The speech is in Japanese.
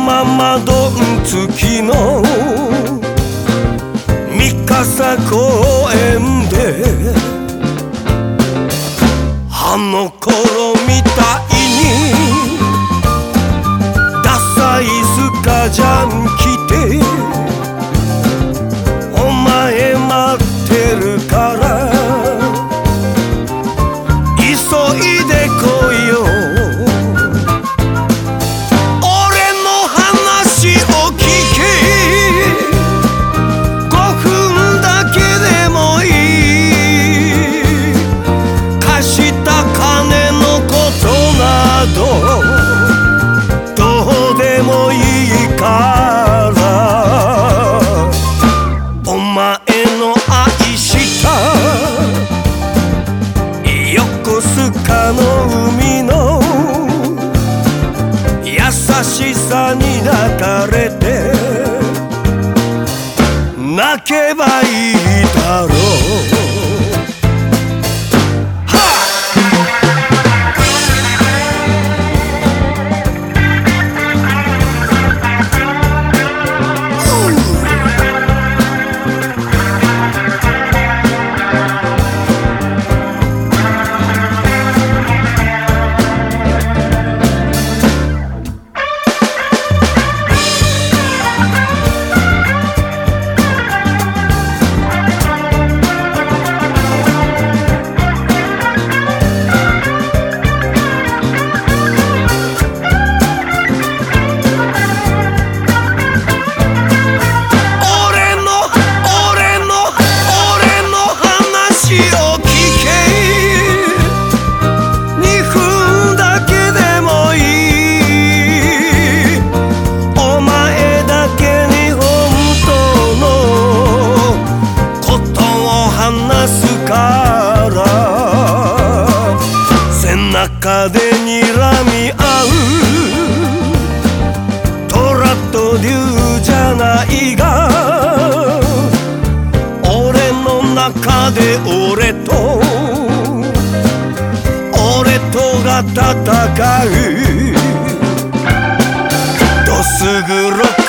ままどん月の三笠公園であの頃みたいにダサいスカジャン着てお前待ってるから急いで来いよ俺の話を聞け5分だけでもいい貸した金のことなどどうでもいいからお前の愛した横須賀の海の優しさに抱かれて泣けばいいだろう中で睨み合う虎と竜じゃないが俺の中で俺とが戦うどす黒